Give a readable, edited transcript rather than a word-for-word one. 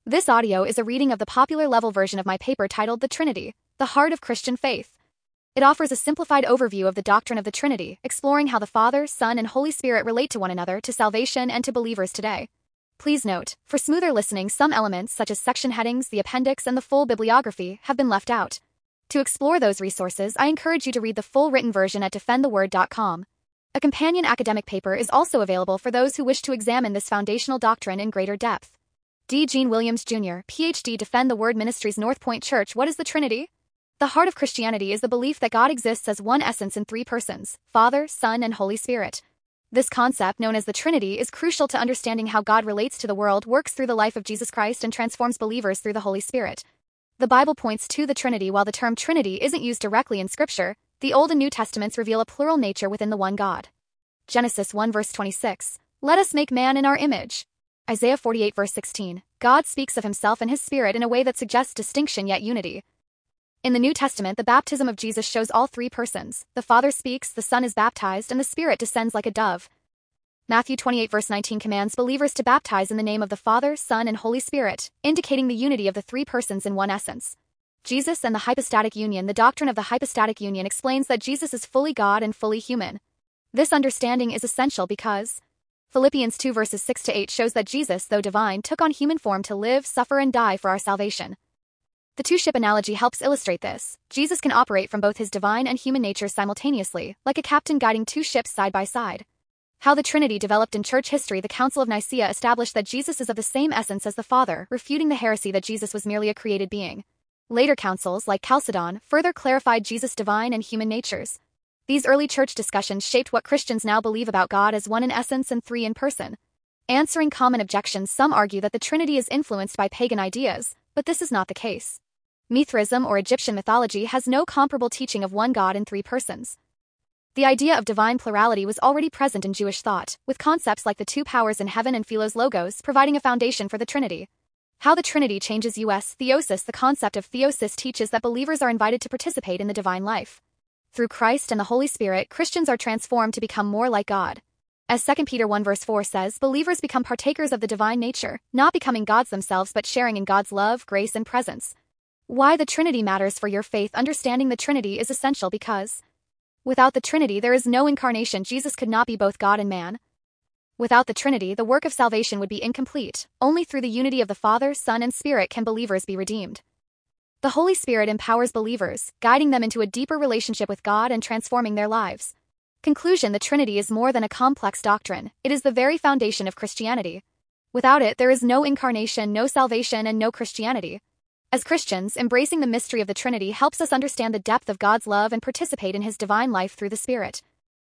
This audio is a reading of the popular level version of my paper titled The Trinity, the Heart of Christian Faith. It offers a simplified overview of the doctrine of the Trinity, exploring how the Father, Son, and Holy Spirit relate to one another, to salvation, and to believers today. Please note, for smoother listening, some elements such as section headings, the appendix, and the full bibliography have been left out. To explore those resources, I encourage you to read the full written version at defendtheword.com. A companion academic paper is also available for those who wish to examine this foundational doctrine in greater depth. D. Gene Williams, Jr., Ph.D. Defend the Word Ministries, North Point Church. What is the Trinity? The heart of Christianity is the belief that God exists as one essence in three persons: Father, Son, and Holy Spirit. This concept, known as the Trinity, is crucial to understanding how God relates to the world, works through the life of Jesus Christ, and transforms believers through the Holy Spirit. The Bible points to the Trinity. While the term Trinity isn't used directly in Scripture, the Old and New Testaments reveal a plural nature within the one God. Genesis 1 verse 26, "Let us make man in our image." Isaiah 48 verse 16, God speaks of himself and his Spirit in a way that suggests distinction yet unity. In the New Testament, the baptism of Jesus shows all three persons. The Father speaks, the Son is baptized, and the Spirit descends like a dove. Matthew 28 verse 19 commands believers to baptize in the name of the Father, Son, and Holy Spirit, indicating the unity of the three persons in one essence. Jesus and the hypostatic union. The doctrine of the hypostatic union explains that Jesus is fully God and fully human. This understanding is essential because Philippians 2 verses 6-8 shows that Jesus, though divine, took on human form to live, suffer, and die for our salvation. The two-ship analogy helps illustrate this. Jesus can operate from both his divine and human natures simultaneously, like a captain guiding two ships side by side. How the Trinity developed in church history. The Council of Nicaea established that Jesus is of the same essence as the Father, refuting the heresy that Jesus was merely a created being. Later councils, like Chalcedon, further clarified Jesus' divine and human natures. These early church discussions shaped what Christians now believe about God as one in essence and three in person. Answering common objections, some argue that the Trinity is influenced by pagan ideas, but this is not the case. Mithraism or Egyptian mythology has no comparable teaching of one God in three persons. The idea of divine plurality was already present in Jewish thought, with concepts like the two powers in heaven and Philos Logos providing a foundation for the Trinity. How the Trinity changes us. Theosis. The concept of theosis teaches that believers are invited to participate in the divine life. Through Christ and the Holy Spirit, Christians are transformed to become more like God. As 2 Peter 1 verse 4 says, believers become partakers of the divine nature, not becoming gods themselves but sharing in God's love, grace, and presence. Why the Trinity matters for your faith. Understanding the Trinity is essential because without the Trinity there is no incarnation. Jesus could not be both God and man. Without the Trinity, the work of salvation would be incomplete. Only through the unity of the Father, Son, and Spirit can believers be redeemed. The Holy Spirit empowers believers, guiding them into a deeper relationship with God and transforming their lives. Conclusion. The Trinity is more than a complex doctrine. It is the very foundation of Christianity. Without it, there is no incarnation, no salvation, and no Christianity. As Christians, embracing the mystery of the Trinity helps us understand the depth of God's love and participate in his divine life through the Spirit.